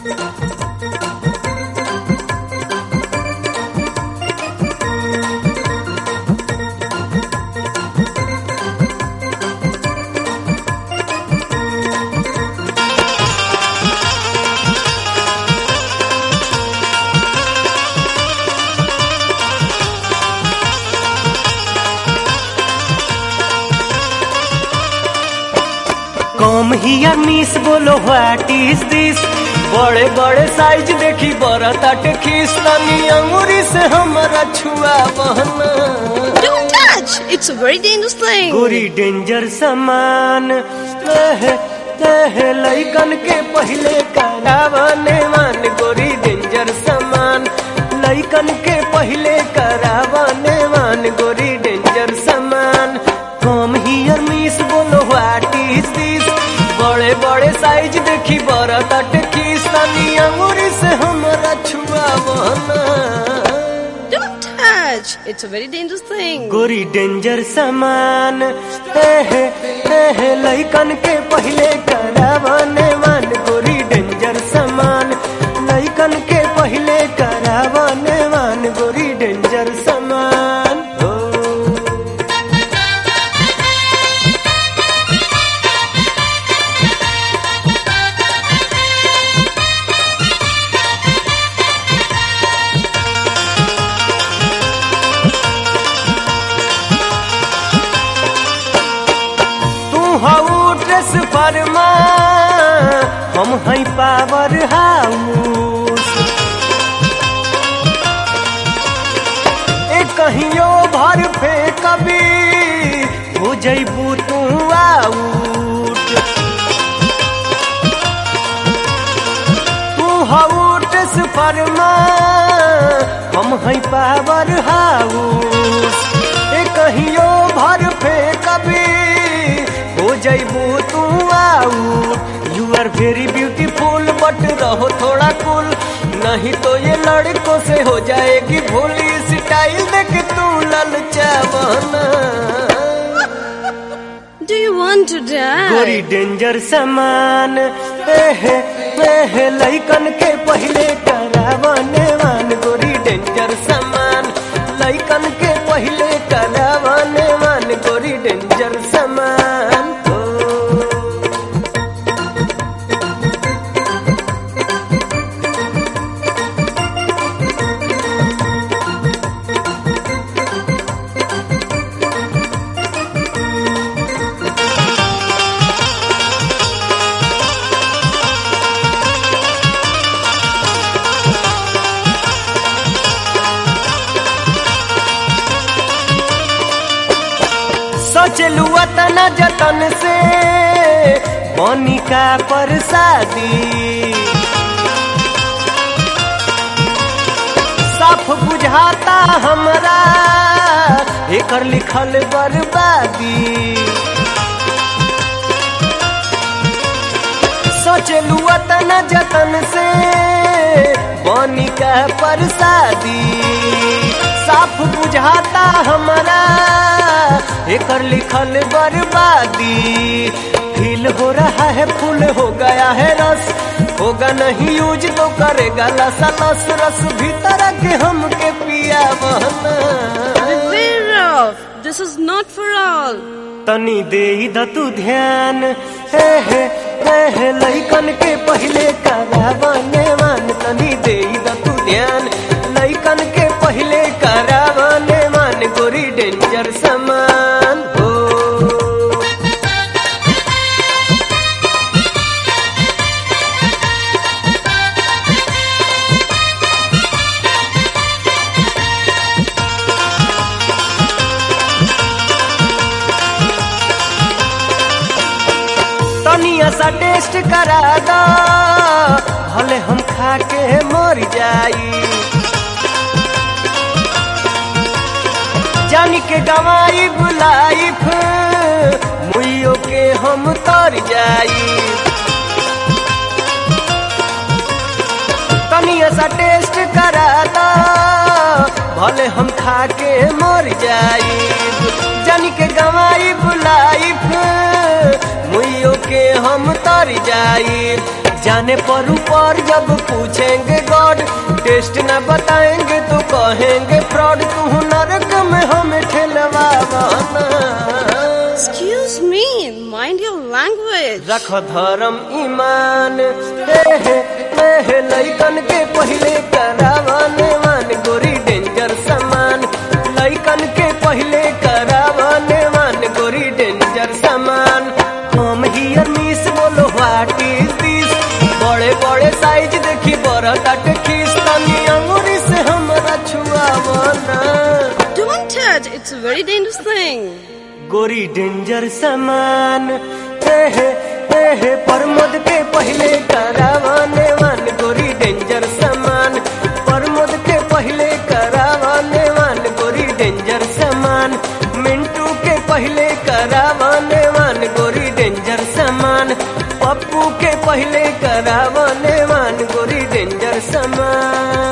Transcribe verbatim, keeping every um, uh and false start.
Come here miss बोलो what is this, बड़े बड़े साइज देखी बड़ा ताटे खीस, तनी अंगूरी से हमारा छुआ बहना। Don't touch! It's a very dangerous thing. गोरी डेंजर सामान एहे एहे लइकन के पहले करावने मान, गोरी डेंजर सामान लइकन के पहले करावने मान, गोरी डेंजर सामान। कम हियर मिस बोलो व्हाट इज दिस, बड़े बड़े साइज देखी बड़ा ताटे खीस, तनी अंगूरी से हमारा छुआ बहना। Don't touch! It's a very dangerous thing. गोरी डेंजर सामान एहे एहे लइकन के पहले करावने मान, गोरी डेंजर सामान लइकन के पहले करावने मान, गोरी डेंजर सामान। ड्रेस फरमा हम हैं पावर हाउस, एक कहियो भर फेंक कभी हो जइबू तू आउट। तू हाउ ड्रेस फरमा हम हैं पावर हाउस, एक कहियो भर फेंक कभी हो जइबू तू out. You are very beautiful but रहो थोड़ा कूल, नहीं तो ये लड़कों से हो जाएगी भूल, स्टाइल देख तू ललचा बहना। Do you want to die? गोरी डेंजर सामान एहे एहे लइकन के पहले करावने मान, गोरी डेंजर सामान लइकन के पहले करावने मान, गोरी डेंजर सामान। सोचलू तना जतन से बनी का परसादी, साफ बुझाता हमरा एकर लिखल बर्बादी। सोचलू तना जतन से बनी का परसादी, साफ बुझाता हमरा एकर लिखल बर्बादी। फील हो रहा है फूल हो गया है रस, होगा नहीं यूज तो करेगा लसा लस, रस भीतर के हमके पिया बहना। Beware of! This is not for all. तनी दे द तू ध्यान हे हे हे हे लइकन के पहले करावने मान, तनी दे द तू ध्यान लइकन के पहले करावने मान, गोरी डेंजर सामान हो। तनिया सा टेस्ट करा दा भले हम खा के मर जाई, जानी के गवाई बुलाई मुइयो के हम तर जाई। तनिया सा टेस्ट करा दा भले हम खा के मर जाई, जानी के गवाई बुलाई मुइयो के हम तर जाई। जाने पर ऊपर जब पूछेंगे गॉड, टेस्ट न बताएंगे तो कहेंगे फ्रॉड। तू नरक में हमें ठेलवाना। Excuse me, mind your language. रख धर्म ईमान, एहे एहे लइकन के पहिले करावाने मान गोरी डेंजर सामान। लइकन के पहिले करावाने मान गोरी डेंजर सामान। हम हियर मिस बोलो व्हाट इज दिस, बड़े बड़े साइज देखी बड़ा काट खीस, तनी अंगूरी से हमरा छुआवना। Don't touch, it's a very dangerous thing. गोरी डेंजर सामान, एहे एहे प्रमोद के पहिले करावाने मान गोरी डेंजर सामान। प्रमोद के पहिले करावाने मान गोरी डेंजर सामान। मिंटू के पहिले करावाने मान गोरी डेंजर सामान। पप्पू के पहिले करावाने मान गोरी डेंजर सामान।